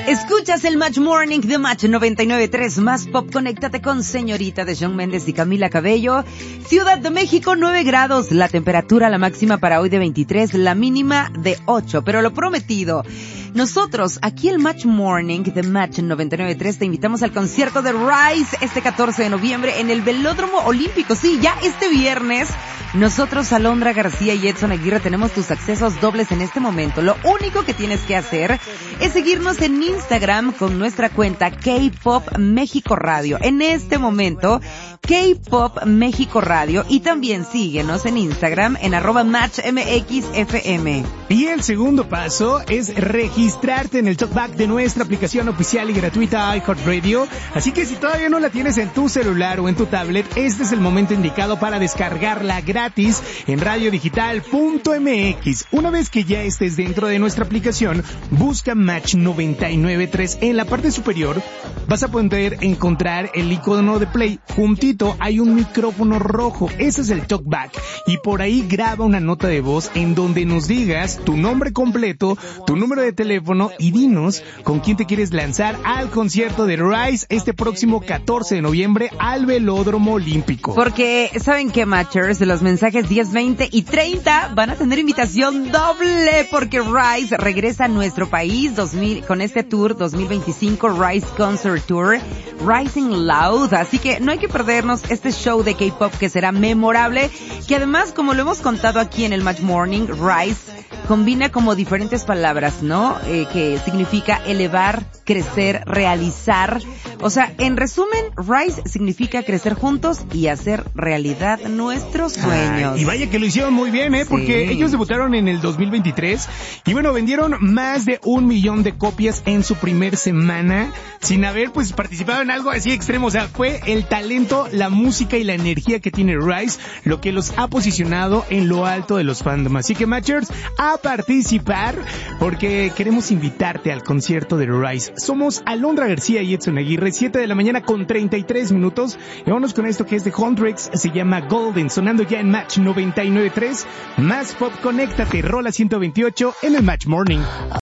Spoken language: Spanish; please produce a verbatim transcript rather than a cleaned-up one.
Escuchas el Match Morning de Match noventa y nueve punto tres, más pop. Conéctate con Señorita de Shawn Mendes y Camila Cabello. Ciudad de México, nueve grados, la temperatura, la máxima para hoy de veintitrés, la mínima de ocho, pero lo prometido. Nosotros, aquí el Match Morning de Match noventa y nueve punto tres, te invitamos al concierto de Rise este catorce de noviembre en el Velódromo Olímpico. Sí, ya este viernes. Nosotros, Alondra García y Edson Aguirre, tenemos tus accesos dobles en este momento. Lo único que tienes que hacer es seguirnos en Instagram con nuestra cuenta K-Pop México Radio. En este momento, K-Pop México Radio, y también síguenos en Instagram en arroba Match M X F M. Y el segundo paso es registrarte en el talkback de nuestra aplicación oficial y gratuita iHeartRadio. Así que si todavía no la tienes en tu celular o en tu tablet, este es el momento indicado para descargarla gratis en radio digital punto m x. Una vez que ya estés dentro de nuestra aplicación, busca Match noventa y nueve punto tres. En la parte superior vas a poder encontrar el icono de play. Juntito hay un micrófono rojo. Ese es el talkback. Y por ahí graba una nota de voz en donde nos digas tu nombre completo, tu número de teléfono y dinos con quién te quieres lanzar al concierto de Rise este próximo catorce de noviembre al Velódromo Olímpico. Porque, ¿saben qué, Matchers? Los mensajes diez, veinte y treinta van a tener invitación doble, porque Rise regresa a nuestro país dos mil con este tour dos mil veinticinco, Rise Concert Tour, Rising Loud. Así que no hay que perdernos este show de K-pop que será memorable, que además, como lo hemos contado aquí en el Match Morning, Rise combina como diferentes palabras, ¿no? Eh, que significa elevar, crecer, realizar. O sea, en resumen, Rise significa crecer juntos y hacer realidad nuestros sueños. Ay, y vaya que lo hicieron muy bien, ¿eh? Porque sí, ellos debutaron en el dos mil veintitrés y bueno, vendieron más de un millón de copias en su primer semana sin haber pues participado en algo así extremo. O sea, fue el talento, la música y la energía que tiene Rise lo que los ha posicionado en lo alto de los fandom. Así que, Matchers, a participar, porque queremos invitarte al concierto de Rise. Somos Alondra García y Edson Aguirre, siete de la mañana con treinta y tres minutos. Y vámonos con esto que es de Hundrix, se llama Golden, sonando ya en Match noventa y nueve punto tres. Más pop, conéctate, rola ciento veintiocho en el Match Morning.